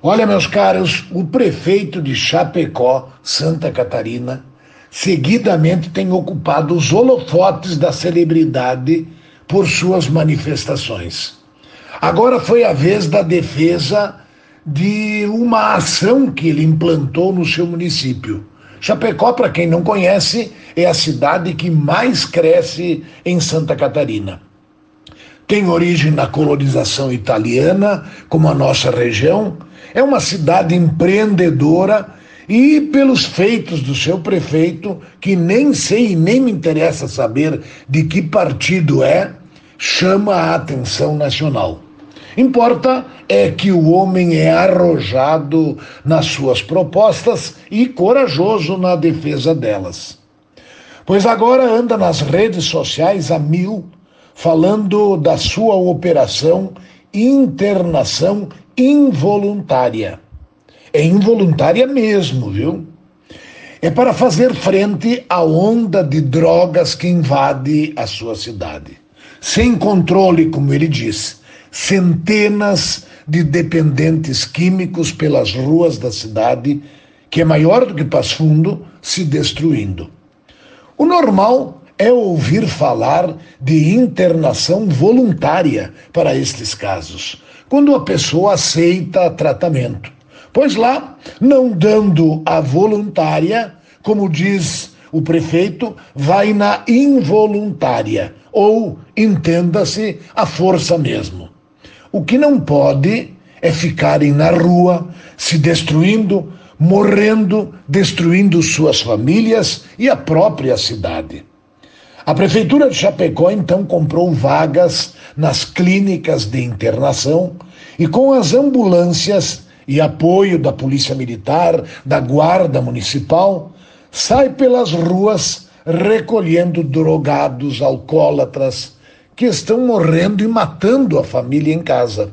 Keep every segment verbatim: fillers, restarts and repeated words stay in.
Olha, meus caros, o prefeito de Chapecó, Santa Catarina, seguidamente tem ocupado os holofotes da celebridade por suas manifestações. Agora foi a vez da defesa de uma ação que ele implantou no seu município. Chapecó, para quem não conhece, é a cidade que mais cresce em Santa Catarina. Tem origem na colonização italiana, como a nossa região. É uma cidade empreendedora e, pelos feitos do seu prefeito, que nem sei e nem me interessa saber de que partido é, chama a atenção nacional. Importa é que o homem é arrojado nas suas propostas e corajoso na defesa delas. Pois agora anda nas redes sociais a mil, falando da sua operação internação involuntária. É involuntária mesmo, viu? É para fazer frente à onda de drogas que invade a sua cidade. Sem controle, como ele diz, centenas de dependentes químicos pelas ruas da cidade, que é maior do que Passo Fundo, se destruindo. O normal é ouvir falar de internação voluntária para estes casos, quando a pessoa aceita tratamento. Pois lá, não dando a voluntária, como diz o prefeito, vai na involuntária, ou, entenda-se, a força mesmo. O que não pode é ficarem na rua, se destruindo, morrendo, destruindo suas famílias e a própria cidade. A Prefeitura de Chapecó, então, comprou vagas nas clínicas de internação e, com as ambulâncias e apoio da Polícia Militar, da Guarda Municipal, sai pelas ruas recolhendo drogados, alcoólatras, que estão morrendo e matando a família em casa.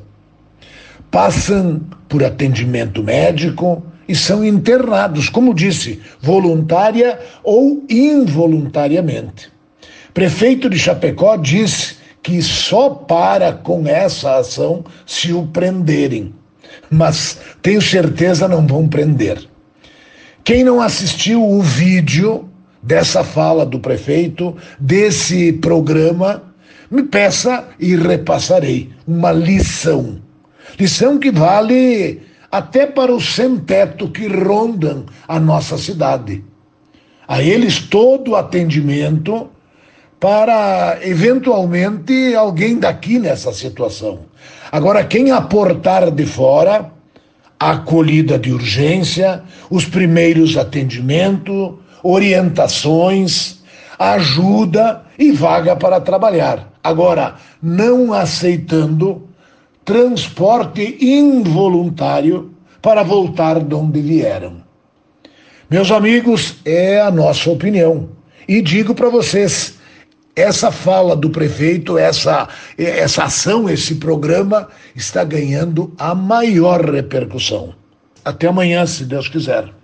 Passam por atendimento médico e são internados, como disse, voluntária ou involuntariamente. Prefeito de Chapecó disse que só para com essa ação se o prenderem, mas tenho certeza não vão prender. Quem não assistiu o vídeo dessa fala do prefeito, desse programa, me peça e repassarei uma lição. Lição que vale até para os sem-teto que rondam a nossa cidade. A eles todo o atendimento para, eventualmente, alguém daqui nessa situação. Agora, quem aportar de fora, a acolhida de urgência, os primeiros atendimentos, orientações, ajuda e vaga para trabalhar. Agora, não aceitando transporte involuntário para voltar de onde vieram. Meus amigos, é a nossa opinião. E digo para vocês, essa fala do prefeito, essa, essa ação, esse programa está ganhando a maior repercussão. Até amanhã, se Deus quiser.